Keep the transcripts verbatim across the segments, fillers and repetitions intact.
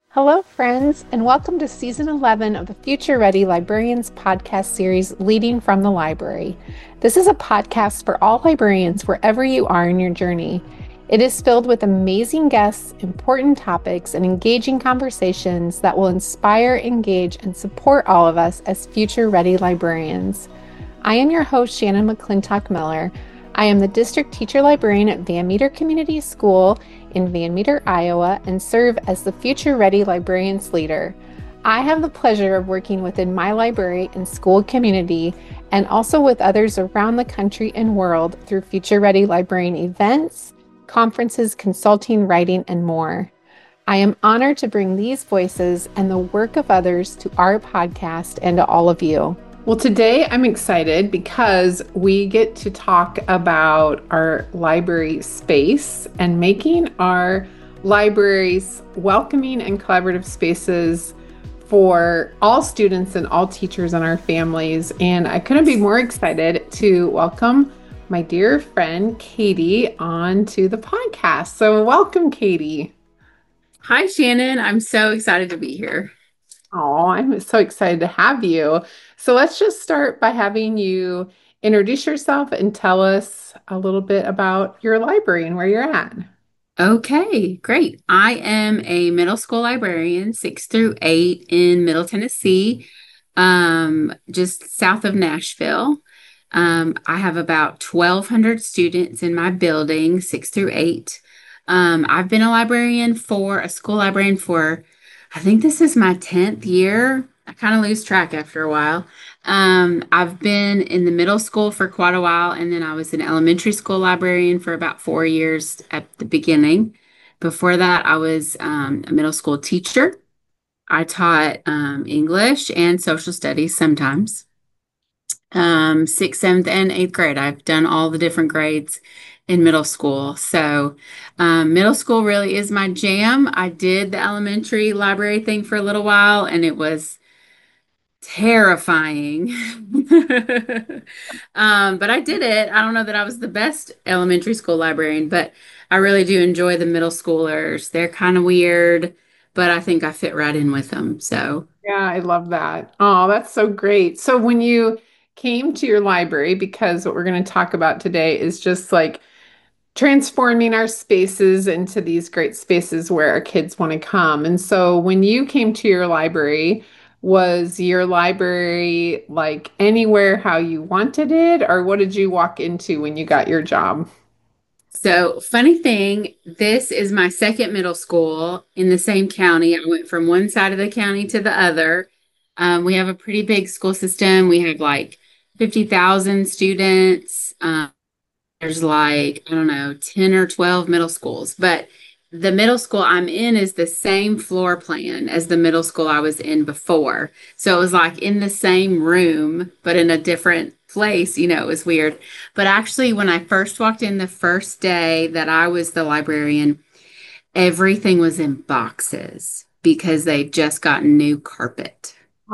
Hello, friends, and welcome to season eleven of the Future Ready Librarians podcast series, Leading from the Library. This is a podcast for all librarians wherever you are in your journey. It is filled with amazing guests, important topics, and engaging conversations that will inspire, engage, and support all of us as future ready librarians. I am your host, Shannon McClintock Miller. I am the district teacher librarian at Van Meter Community School in Van Meter, Iowa, and serve as the Future Ready Librarians Leader. I have the pleasure of working within my library and school community and also with others around the country and world through Future Ready Librarian events, conferences, consulting, writing, and more. I am honored to bring these voices and the work of others to our podcast and to all of you. Well, today I'm excited because we get to talk about our library space and making our libraries welcoming and collaborative spaces for all students and all teachers and our families. And I couldn't be more excited to welcome my dear friend Katie on to the podcast. So welcome, Katie. Hi, Shannon. I'm so excited to be here. Oh, I'm so excited to have you. So let's just start by having you introduce yourself and tell us a little bit about your library and where you're at. Okay, great. I am a middle school librarian, six through eight in Middle Tennessee, um, just south of Nashville. Um, I have about twelve hundred students in my building, six through eight. Um, I've been a librarian for a school librarian for, I think this is my tenth year. I kind of lose track after a while. Um, I've been in the middle school for quite a while, and then I was an elementary school librarian for about four years at the beginning. Before that, I was um, a middle school teacher. I taught um, English and social studies sometimes. Um, sixth, seventh, and eighth grade. I've done all the different grades in middle school. So, um, middle school really is my jam. I did the elementary library thing for a little while, and it was terrifying. Um, but I did it. I don't know that I was the best elementary school librarian, but I really do enjoy the middle schoolers. They're kind of weird, but I think I fit right in with them. So, Yeah, I love that. Oh, that's so great. So when you came to your library, because what we're going to talk about today is just like transforming our spaces into these great spaces where our kids want to come. And so when you came to your library, was your library like anywhere how you wanted it, or what did you walk into when you got your job? so funny thing, this is my second middle school in the same county. I went from one side of the county to the other. Um, we have a pretty big school system. We have like fifty thousand students. Um, there's like, I don't know, ten or twelve middle schools, but the middle school I'm in is the same floor plan as the middle school I was in before. So it was like in the same room, but in a different place. You know, it was weird. But actually, when I first walked in the first day that I was the librarian, everything was in boxes because they'd just gotten new carpet.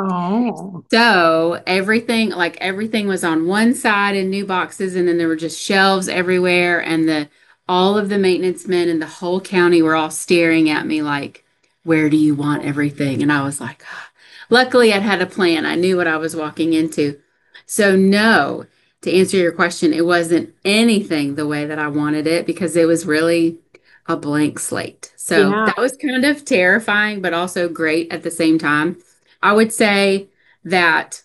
Oh, So everything, like everything was on one side in new boxes, and then there were just shelves everywhere, and the all of the maintenance men in the whole county were all staring at me like, where do you want everything? And I was like, "Ah." Luckily I'd had a plan. I knew what I was walking into. So no, to answer your question, it wasn't anything the way that I wanted it because it was really a blank slate. So yeah. that was kind of terrifying, but also great at the same time. I would say that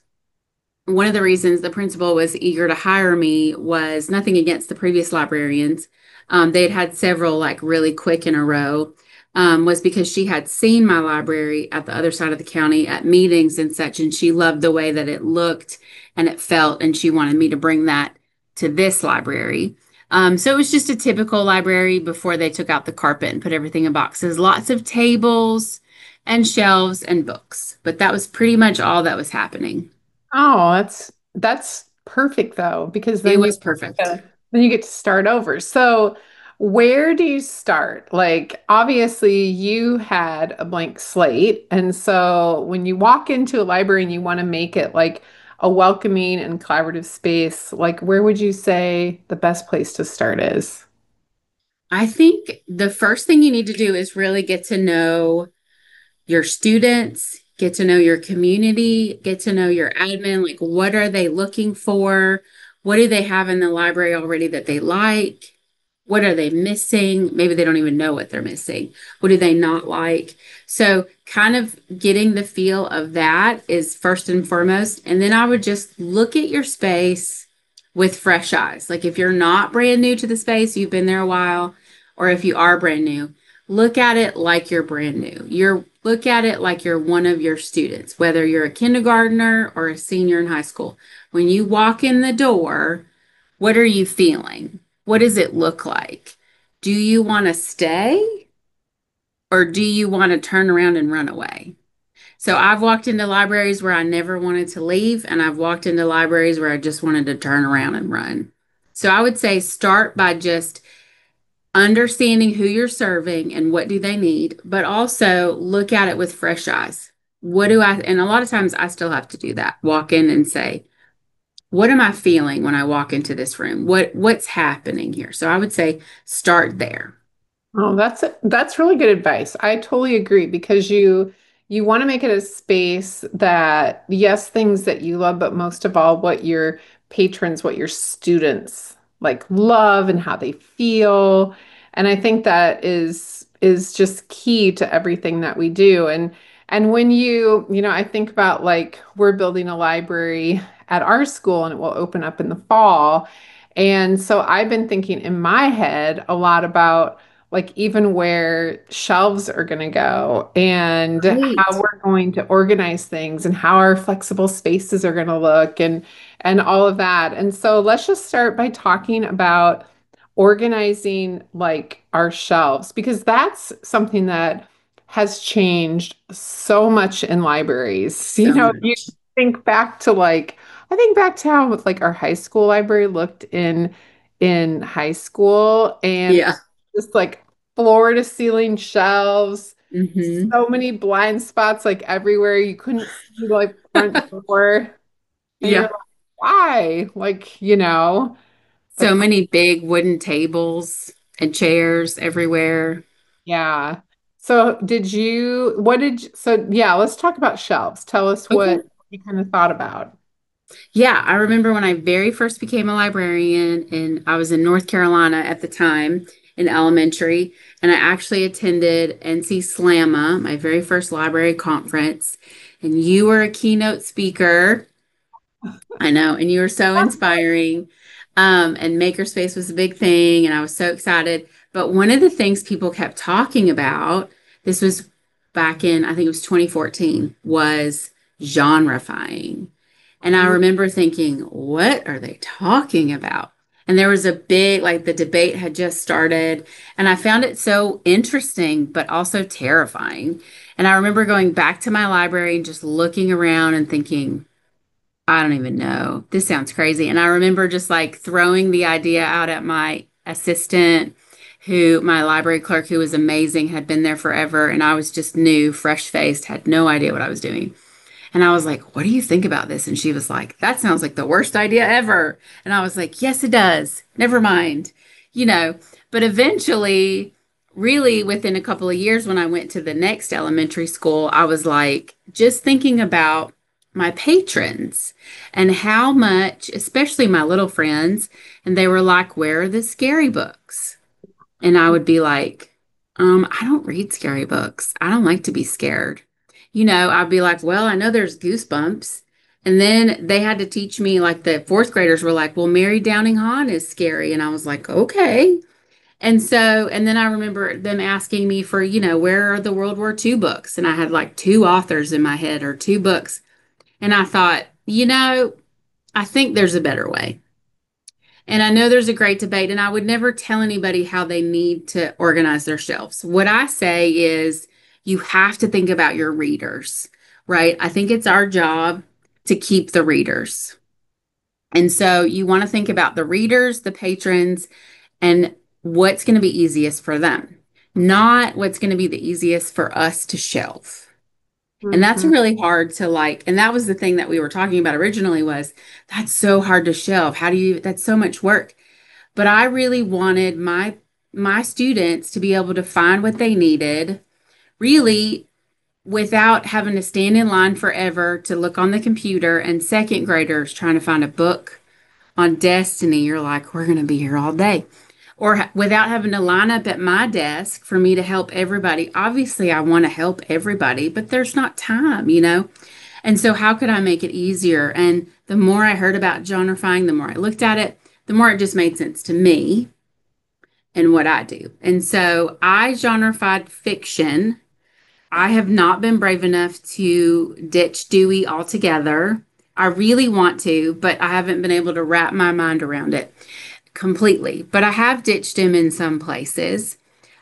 one of the reasons the principal was eager to hire me was nothing against the previous librarians. Um, they had had several like really quick in a row. Um, was because she had seen my library at the other side of the county at meetings and such, and she loved the way that it looked and it felt, and she wanted me to bring that to this library. Um, so it was just a typical library before they took out the carpet and put everything in boxes. Lots of tables and shelves and books, but that was pretty much all that was happening. Oh, that's that's perfect though, because It then you was perfect. uh, then you get to start over. So, where do you start? Like, obviously, you had a blank slate, and so when you walk into a library and you want to make it like a welcoming and collaborative space, like where would you say the best place to start is? I think the first thing you need to do is really get to know your students, get to know your community, get to know your admin. Like, what are they looking for? What do they have in the library already that they like? What are they missing? Maybe they don't even know what they're missing. What do they not like? So, kind of getting the feel of that is first and foremost. And then I would just look at your space with fresh eyes. Like, if you're not brand new to the space, you've been there a while, or if you are brand new, look at it like you're brand new. You're look at it like you're one of your students, whether you're a kindergartner or a senior in high school. When you walk in the door, what are you feeling? What does it look like? Do you want to stay or do you want to turn around and run away? So I've walked into libraries where I never wanted to leave, and I've walked into libraries where I just wanted to turn around and run. So I would say start by just understanding who you're serving and what do they need, but also look at it with fresh eyes. What do I, and a lot of times I still have to do that, walk in and say, what am I feeling when I walk into this room? What what's happening here? So I would say start there. Oh, that's that's really good advice. I totally agree because you you want to make it a space that, yes, things that you love, but most of all, what your patrons, what your students like love and how they feel. And I think that is is just key to everything that we do. And and when you, you know, I think about like we're building a library at our school and it will open up in the fall. And so I've been thinking in my head a lot about like even where shelves are going to go and how Great. we're going to organize things and how our flexible spaces are going to look and and all of that. And so let's just start by talking about organizing like our shelves because that's something that has changed so much in libraries. You So know, you much. think back to like I think back to how like our high school library looked in in high school and Yeah. just like floor to ceiling shelves, Hmm. so many blind spots like everywhere. You couldn't see like front door. And you're Yeah. like, why? Like, you know, So but many big wooden tables and chairs everywhere. yeah. So did you, what did, you, so yeah, let's talk about shelves. Tell us Okay. what you kind of thought about. Yeah, I remember when I very first became a librarian, and I was in North Carolina at the time in elementary, and I actually attended N C SLAMA, my very first library conference, and you were a keynote speaker. I know, and you were so inspiring. Um, and Makerspace was a big thing, and I was so excited. But one of the things people kept talking about, this was back in, I think it was twenty fourteen, was genrefying. And I remember thinking, what are they talking about? And there was a big, like the debate had just started. And I found it so interesting, but also terrifying. And I remember going back to my library and just looking around and thinking, I don't even know. This sounds crazy. And I remember just like throwing the idea out at my assistant, who my library clerk, who was amazing, had been there forever. And I was just new, fresh faced, had no idea what I was doing. And I was like, what do you think about this? And she was like, that sounds like the worst idea ever. And I was like, yes, it does. Never mind. You know, but eventually, really within a couple of years, when I went to the next elementary school, I was like, just thinking about my patrons and how much, especially my little friends, and they were like, where are the scary books? And I would be like, um, I don't read scary books. I don't like to be scared. You know, I'd be like, well, I know there's Goosebumps. And then they had to teach me, like the fourth graders were like, well, Mary Downing Hahn is scary. And I was like, okay. And so, and then I remember them asking me for, you know, where are the World War two books? And I had like two authors in my head or two books. And I thought, you know, I think there's a better way. And I know there's a great debate, and I would never tell anybody how they need to organize their shelves. What I say is you have to think about your readers, right? I think it's our job to keep the readers. And so you want to think about the readers, the patrons, and what's going to be easiest for them, not what's going to be the easiest for us to shelve. And that's Mhm. really hard to like, and that was the thing that we were talking about originally was that's so hard to shelve. How do you, that's so much work. But I really wanted my my students to be able to find what they needed, really without having to stand in line forever to look on the computer, and second graders trying to find a book on Destiny, you're like, we're going to be here all day. Or ha- without having to line up at my desk for me to help everybody. Obviously, I want to help everybody, but there's not time, you know? And so, how could I make it easier? And the more I heard about genrifying, the more I looked at it, the more it just made sense to me and what I do. And so, I genrefied fiction. I have not been brave enough to ditch Dewey altogether. I really want to, but I haven't been able to wrap my mind around it completely. But I have ditched him in some places.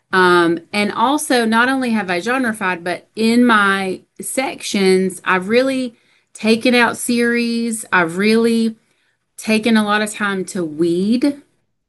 Um, and also, not only have I genrefied, but in my sections, I've really taken out series. I've really taken a lot of time to weed,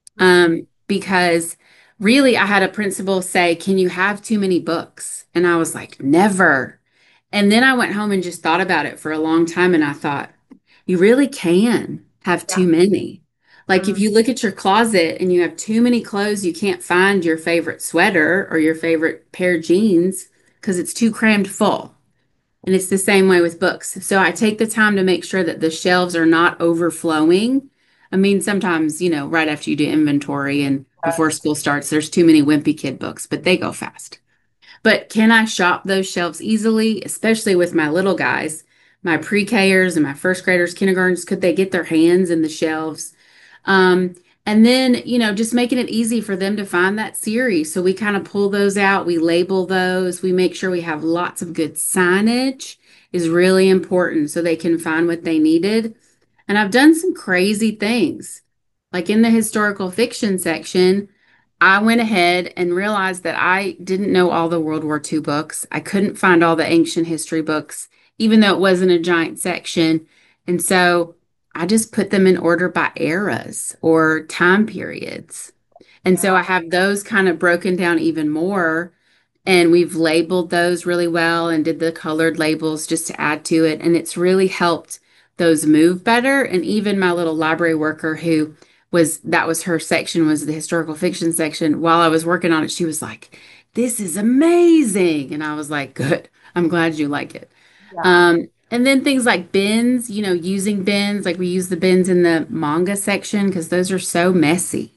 um, because really I had a principal say, can you have too many books? And I was like, never. And then I went home and just thought about it for a long time. And I thought, you really can have Yeah. too many. Like if Mm. you look at your closet and you have too many clothes, you can't find your favorite sweater or your favorite pair of jeans because it's too crammed full. And it's the same way with books. So I take the time to make sure that the shelves are not overflowing. I mean, sometimes, you know, right after you do inventory and before school starts, there's too many wimpy kid books, but they go fast. But can I shop those shelves easily, especially with my little guys, my pre-Kers and my first graders, kindergartens? Could they get their hands in the shelves? Um, and then, you know, just making it easy for them to find that series. So we kind of pull those out, we label those, we make sure we have lots of good signage is really important so they can find what they needed. And I've done some crazy things. Like in the historical fiction section, I went ahead and realized that I didn't know all the World War two books. I couldn't find all the ancient history books, even though it wasn't a giant section. And so I just put them in order by eras or time periods. And so I have those kind of broken down even more. And we've labeled those really well and did the colored labels just to add to it. And it's really helped those move better. And even my little library worker who was, that was her section, was the historical fiction section. While I was working on it, she was like, this is amazing. And I was like, good. I'm glad you like it. Yeah. Um, and then things like bins, you know, using bins, like we use the bins in the manga section because those are so messy.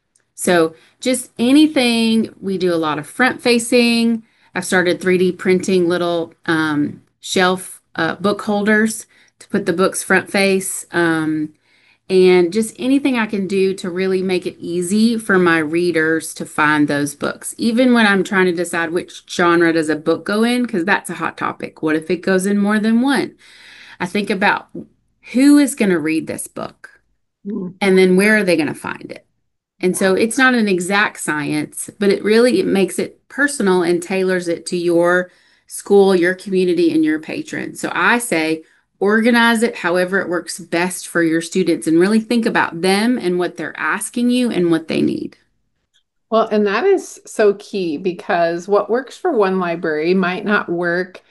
So just anything, we do a lot of front facing. I've started three D printing little um, shelf uh, book holders to put the books front face. Um, and just anything I can do to really make it easy for my readers to find those books. Even when I'm trying to decide which genre does a book go in, because that's a hot topic. What if it goes in more than one? I think about who is going to read this book Mm. and then where are they going to find it? And so it's not an exact science, but it really it makes it personal and tailors it to your school, your community, and your patrons. So I say organize it however it works best for your students and really think about them and what they're asking you and what they need. Well, and that is so key because what works for one library might not work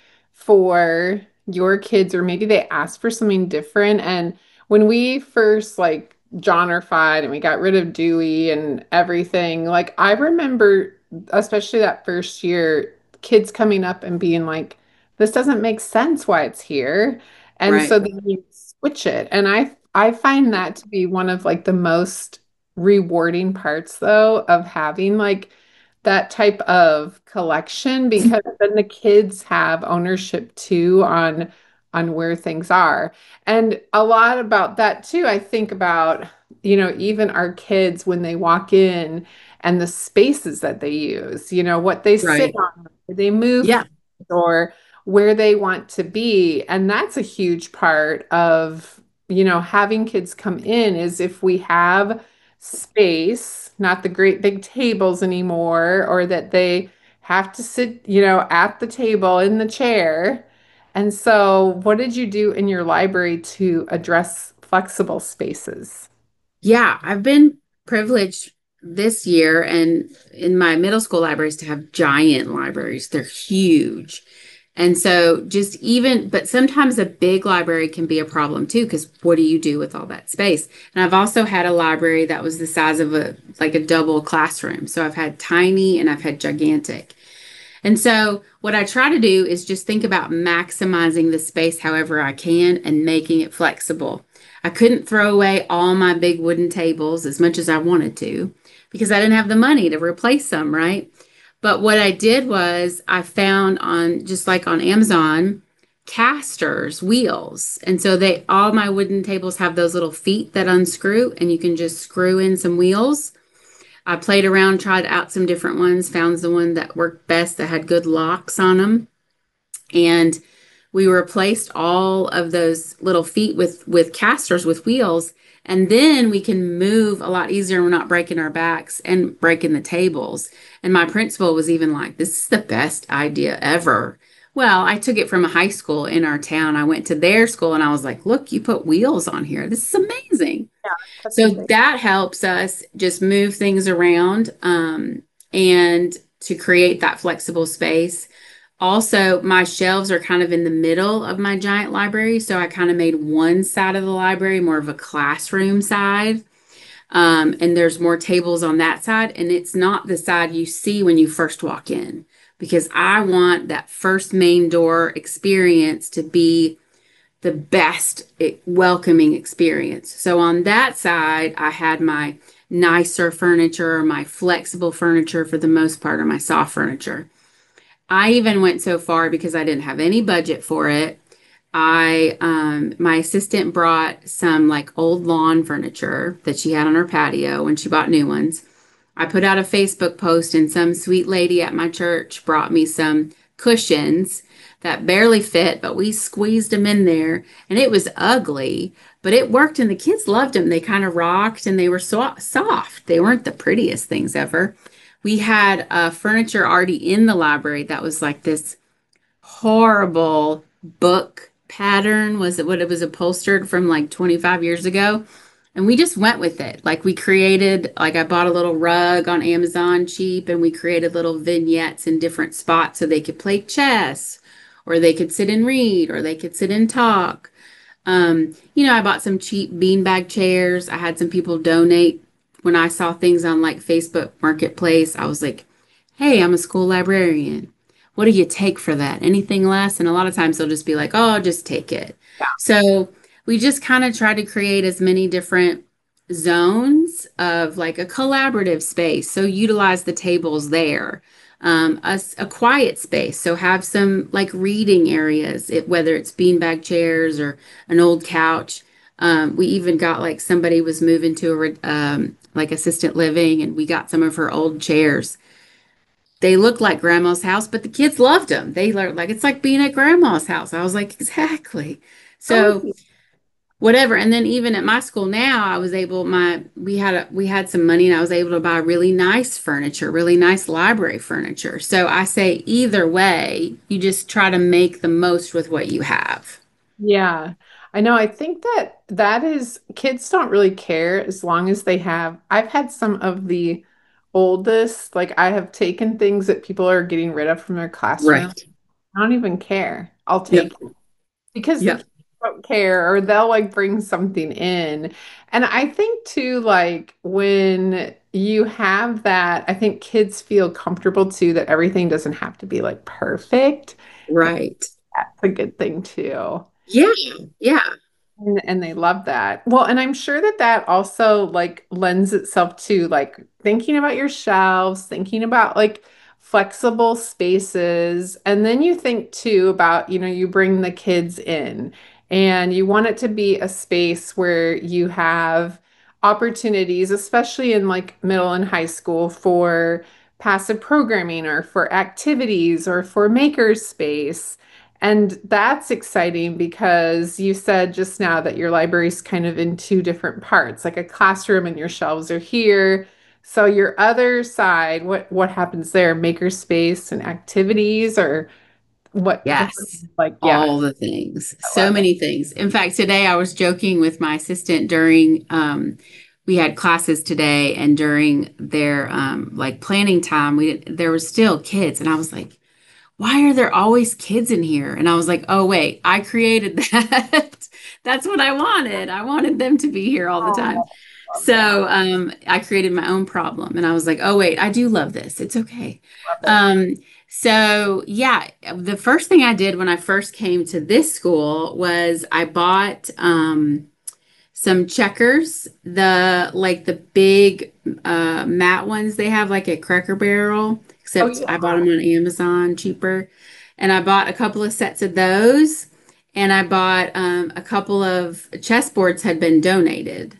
for your kids, or maybe they ask for something different. And when we first like genrefied and we got rid of Dewey and everything, like I remember, especially that first year, kids coming up and being like, this doesn't make sense why it's here. And Right. so then you switch it. And I I find that to be one of like the most rewarding parts though of having like that type of collection because then the kids have ownership too on on where things are. And a lot about that too, I think about, you know, even our kids when they walk in and the spaces that they use, you know, what they sit Right. on, where they move Yeah. or where they want to be. And that's a huge part of, you know, having kids come in is if we have space, not the great big tables anymore, or that they have to sit, you know, at the table in the chair. And so, what did you do in your library to address flexible spaces? Yeah, I've been privileged this year and in my middle school libraries to have giant libraries. They're huge. And so just even, but sometimes a big library can be a problem too, because what do you do with all that space? And I've also had a library that was the size of a like a double classroom. So I've had tiny and I've had gigantic. And so what I try to do is just think about maximizing the space however I can and making it flexible. I couldn't throw away all my big wooden tables as much as I wanted to because I didn't have the money to replace them, right? But what I did was I found on just like on Amazon casters, wheels. And so they all my wooden tables have those little feet that unscrew and you can just screw in some wheels. I played around, tried out some different ones, found the one that worked best that had good locks on them. And we replaced all of those little feet with with casters with wheels. And then we can move a lot easier. We're not breaking our backs and breaking the tables. And my principal was even like, this is the best idea ever. Well, I took it from a high school in our town. I went to their school and I was like, look, you put wheels on here. This is amazing. Yeah, that's So amazing. that helps us just move things around um, and to create that flexible space. Also, my shelves are kind of in the middle of my giant library. So I kind of made one side of the library more of a classroom side. Um, and there's more tables on that side. And it's not the side you see when you first walk in because I want that first main door experience to be the best eh, welcoming experience. So on that side, I had my nicer furniture, my flexible furniture for the most part, or my soft furniture. I even went so far because I didn't have any budget for it. I um my assistant brought some like old lawn furniture that she had on her patio when she bought new ones. I put out a Facebook post and some sweet lady at my church brought me some cushions that barely fit, but we squeezed them in there and it was ugly, but it worked and the kids loved them. They kind of rocked and they were so soft. They weren't the prettiest things ever. We had uh, furniture already in the library that was like this horrible book pattern. Was it what it was upholstered from like twenty-five years ago? And we just went with it. Like we created, like I bought a little rug on Amazon cheap and we created little vignettes in different spots so they could play chess or they could sit and read or they could sit and talk. Um, you know, I bought some cheap beanbag chairs. I had some people donate when I saw things on like Facebook Marketplace. I was like, hey, I'm a school librarian. What do you take for that? Anything less? And a lot of times they'll just be like, oh, just take it. So we just kind of try to create as many different zones of like a collaborative space. So utilize the tables there. Um, a, s- a quiet space. So have some like reading areas, it, whether it's beanbag chairs or an old couch. Um, we even got like somebody was moving to a re- um, like assistant living, and we got some of her old chairs. They looked like grandma's house, but the kids loved them. They learned like it's like being at grandma's house. I was like, exactly. Oh, So whatever. And then even at my school now, I was able my we had a we had some money and I was able to buy really nice furniture, really nice library furniture. So I say either way, you just try to make the most with what you have. yeah. I know. I think that that is, kids don't really care as long as they have. I've had some of the oldest, like I have taken things that people are getting rid of from their classroom. Right. I don't even care. I'll take Yep. it because the Yep. kids don't care, or they'll like bring something in. And I think too, like when you have that, I think kids feel comfortable too that everything doesn't have to be like perfect. Right. That's a good thing too. Yeah. Yeah. And, and they love that. Well, and I'm sure that that also like lends itself to like thinking about your shelves, thinking about like flexible spaces. And then you think too about, you know, you bring the kids in and you want it to be a space where you have opportunities, especially in like middle and high school, for passive programming or for activities or for makerspace. And that's exciting because you said just now that your library's kind of in two different parts, like a classroom and your shelves are here. So your other side, what what happens there? Makerspace and activities or what what Yes. like yeah, All the things. I So love it. many things. In fact, today I was joking with my assistant during um we had classes today and during their um like planning time, we there were still kids and I was like, why are there always kids in here? And I was like, oh, wait, I created that. That's what I wanted. I wanted them to be here all the time. Oh, love that. So um, I created my own problem. And I was like, oh, wait, I do love this. It's okay. Love it. Um, So, yeah, the first thing I did when I first came to this school was I bought um, some checkers, the like the big uh, matte ones they have like at Cracker Barrel, Oh, except yeah. I bought them on Amazon cheaper. And I bought a couple of sets of those, and I bought um, a couple of chessboards had been donated.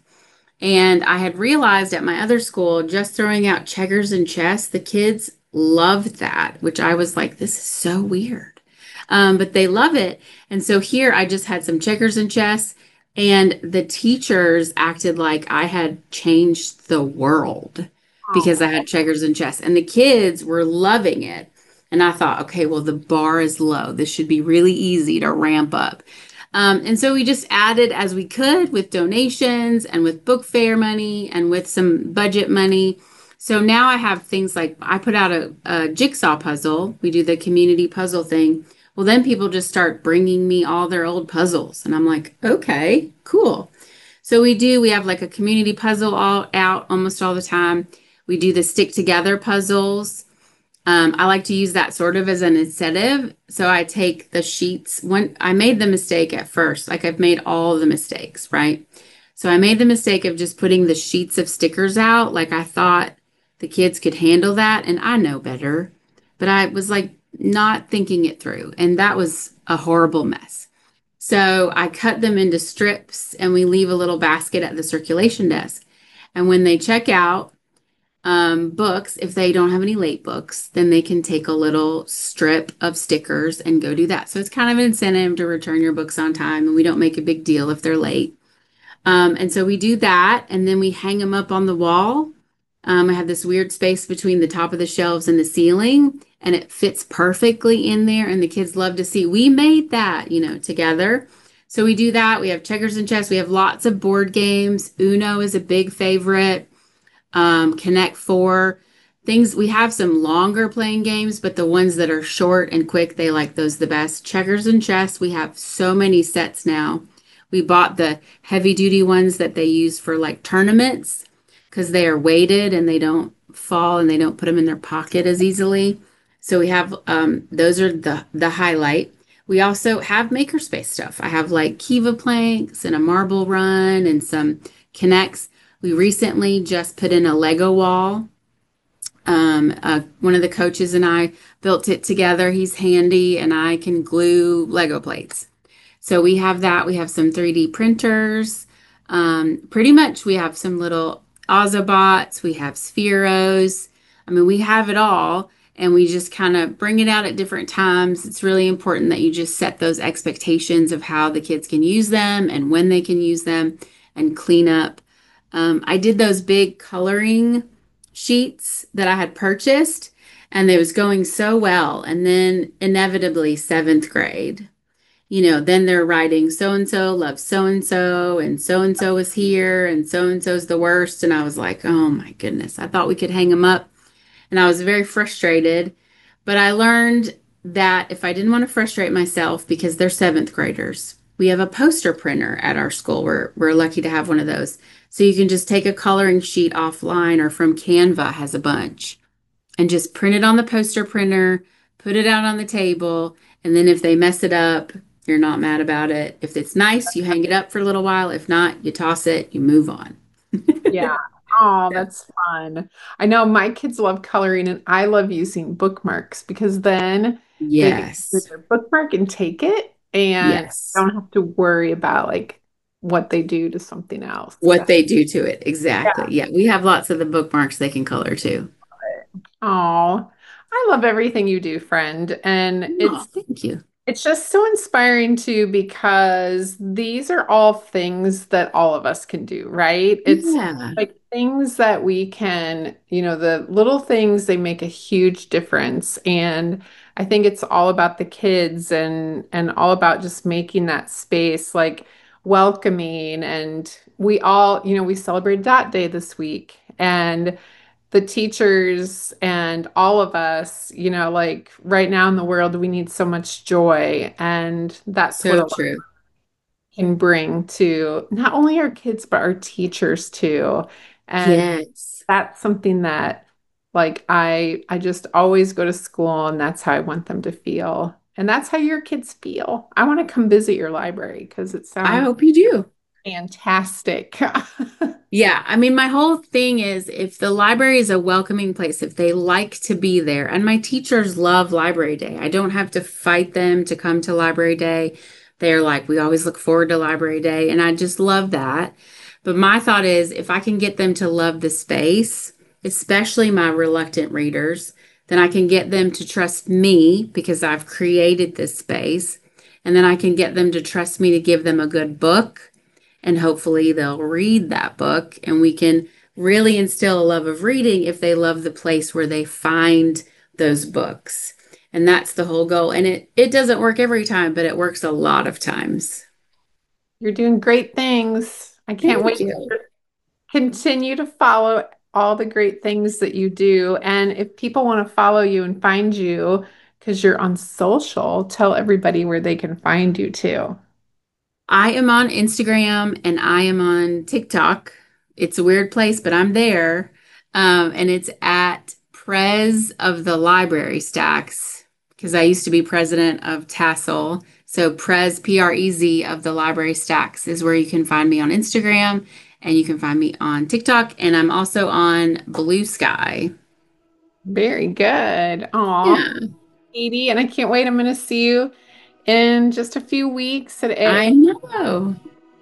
And I had realized at my other school, just throwing out checkers and chess, the kids loved that, which I was like, this is so weird. Um, but they love it. And so here I just had some checkers and chess, and the teachers acted like I had changed the world because I Oh, had checkers and chess. And the kids were loving it. And I thought, okay, well, the bar is low. This should be really easy to ramp up. Um, and so we just added as we could with donations and with book fair money and with some budget money. So now I have things like I put out a, a jigsaw puzzle. We do the community puzzle thing. Well, then people just start bringing me all their old puzzles. And I'm like, okay, cool. So we do, we have like a community puzzle all out almost all the time. We do the stick together puzzles. Um, I like to use that sort of as an incentive. So I take the sheets. When I made the mistake at first, like I've made all the mistakes, right? So I made the mistake of just putting the sheets of stickers out. Like I thought the kids could handle that, and I know better. But I was like not thinking it through, and that was a horrible mess. So I cut them into strips, and we leave a little basket at the circulation desk. And when they check out, um, books, if they don't have any late books, then they can take a little strip of stickers and go do that. So it's kind of an incentive to return your books on time, and we don't make a big deal if they're late. Um, and so we do that, and then we hang them up on the wall. Um, I have this weird space between the top of the shelves and the ceiling, and it fits perfectly in there. And the kids love to see we made that, you know, together. So we do that. We have checkers and chess. We have lots of board games. Uno is a big favorite. Um, Connect Four, things. We have some longer playing games, but the ones that are short and quick, they like those the best. Checkers and chess, we have so many sets now. We bought the heavy duty ones that they use for like tournaments because they are weighted and they don't fall and they don't put them in their pocket as easily. So we have um, those are the the highlight. We also have makerspace stuff. I have like Kiva planks and a marble run and some Connects. We recently just put in a Lego wall. Um, uh, one of the coaches and I built it together. He's handy and I can glue Lego plates. So we have that. We have some three D printers. Um, pretty much we have some little Ozobots. We have Spheros. I mean, we have it all and we just kind of bring it out at different times. It's really important that you just set those expectations of how the kids can use them and when they can use them and clean up. Um, I did those big coloring sheets that I had purchased, and they was going so well. And then inevitably, seventh grade, you know, then they're writing so and so loves so and so, and so and so is here, and so and so's the worst. And I was like, oh my goodness, I thought we could hang them up. And I was very frustrated. But I learned that if I didn't want to frustrate myself because they're seventh graders, we have a poster printer at our school. We're, we're lucky to have one of those. So you can just take a coloring sheet offline or from Canva has a bunch and just print it on the poster printer, put it out on the table. And then if they mess it up, you're not mad about it. If it's nice, you hang it up for a little while. If not, you toss it, you move on. yeah. Oh, that's fun. I know my kids love coloring and I love using bookmarks because then they can use Yes. their bookmark and take it and Yes. don't have to worry about like what they do to something else. What That's they do to it. yeah. Exactly. Yeah. We have lots of the bookmarks they can color too. Oh, I love everything you do, friend. And Oh, it's thank you. It's just so inspiring too because these are all things that all of us can do, right? It's Yeah. like things that we can, you know, the little things, they make a huge difference. And I think it's all about the kids and and all about just making that space like welcoming. And we all, you know, we celebrated that day this week. And the teachers and all of us, you know, like right now in the world, we need so much joy. And that's what So a lot true. can bring to not only our kids, but our teachers too. And Yes. that's something that Like I I just always go to school and that's how I want them to feel. And that's how your kids feel. I want to come visit your library because it I sounds hope you do. fantastic. Yeah, I mean, my whole thing is if the library is a welcoming place, if they like to be there, and my teachers love library day. I don't have to fight them to come to library day. They're like, we always look forward to library day, and I just love that. But my thought is if I can get them to love the space, especially my reluctant readers, then I can get them to trust me because I've created this space, and then I can get them to trust me to give them a good book and hopefully they'll read that book and we can really instill a love of reading if they love the place where they find those books. And that's the whole goal. And it it doesn't work every time, but it works a lot of times. You're doing great things. I can't Thank wait you. to continue to follow all the great things that you do. And if people want to follow you and find you because you're on social, tell everybody where they can find you too. I am on Instagram and I am on TikTok. It's a weird place, but I'm there. Um, and it's at Prez of the Library Stacks because I used to be president of Tassel. So Prez, P R E Z of the Library Stacks is where you can find me on Instagram and you can find me on TikTok. And I'm also on Blue Sky. Very good. Aw, Yeah, Katie, and I can't wait. I'm going to see you in just a few weeks at I A A. know.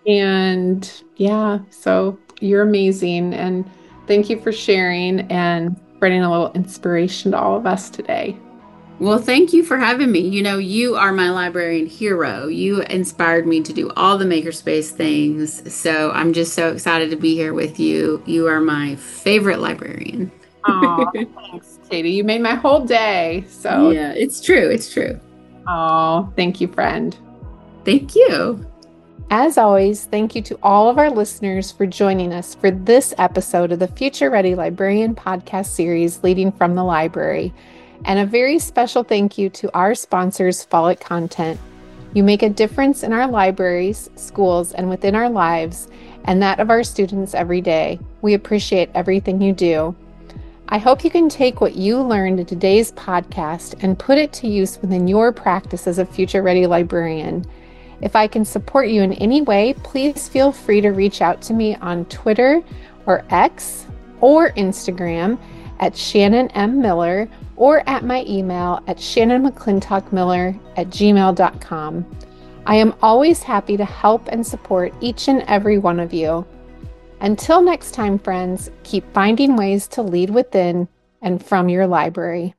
And yeah, so you're amazing. And thank you for sharing and spreading a little inspiration to all of us today. Well, thank you for having me. You know, you are my librarian hero. You inspired me to do all the makerspace things. So I'm just so excited to be here with you. You are my favorite librarian. Oh, thanks, Katie. You made my whole day. So, Yeah, it's true. It's true. oh, thank you, friend. Thank you. As always, thank you to all of our listeners for joining us for this episode of the Future Ready Librarian podcast series, Leading from the Library. And a very special thank you to our sponsors, Follett Content. You make a difference in our libraries, schools, and within our lives, and that of our students every day. We appreciate everything you do. I hope you can take what you learned in today's podcast and put it to use within your practice as a future ready librarian. If I can support you in any way, please feel free to reach out to me on Twitter or X or Instagram at Shannon M. Miller or at my email at shannon mcclintock miller at gmail dot com. I am always happy to help and support each and every one of you. Until next time, friends, keep finding ways to lead within and from your library.